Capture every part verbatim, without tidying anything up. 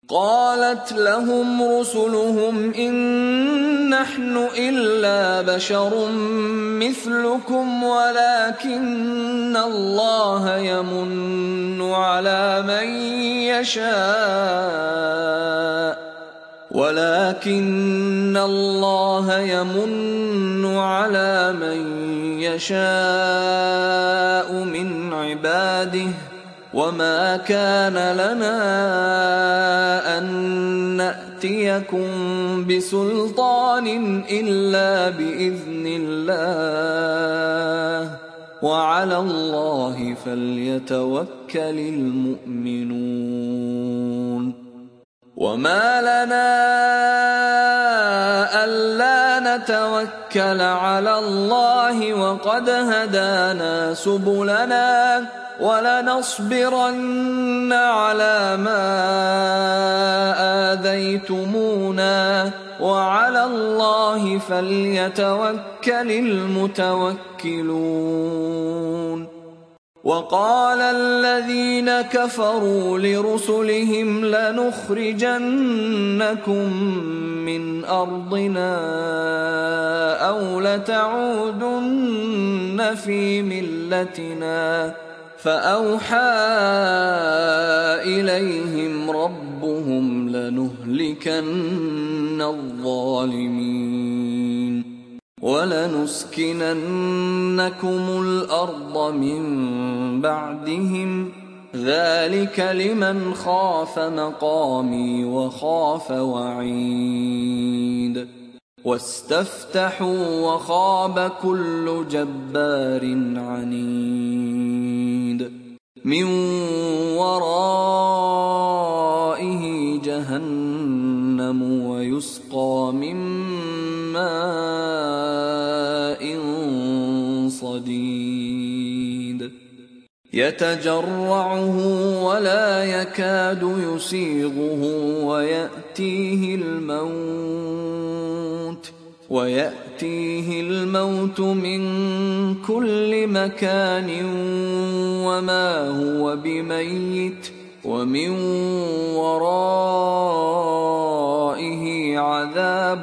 قالت لهم رسلهم إن نحن إلا بشر مثلكم ولكن الله يمن على من يشاء ولكن الله يمن على من يشاء من عباده وما كان لنا أن نأتيكم بسلطان إلا بإذن الله وعلى الله فليتوكل المؤمنون وما لنا ألا نتوكل على الله وقد هدانا سبلنا ولنصبرن على ما آذيتمونا وعلى الله فليتوكل المتوكلون وقال الذين كفروا لرسلهم لنخرجنكم من أرضنا أو لتعودن في ملتنا فأوحى إليهم ربهم لنهلكن الظالمين ولنسكننكم الأرض من بعدهم ذلك لمن خاف مقامي وخاف وعيد واستفتحوا وخاب كل جبار عنيد من ورائه جهنم ويسقى من ماء صديد يتجرعه ولا يكاد يسيغه ويأتيه الموت ويأتيه الموت من كل مكان وما هو بميت ومن ورائه عذاب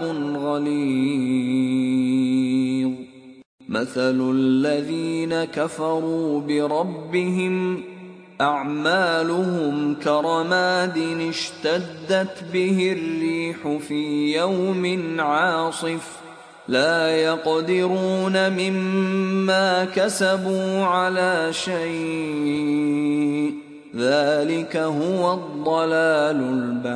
غليظ مثل الذين كفروا بربهم أعمالهم كرماد اشتدت به الريح في يوم عاصف لا يقدرون مما كسبوا على شيء ذلك هو الضلال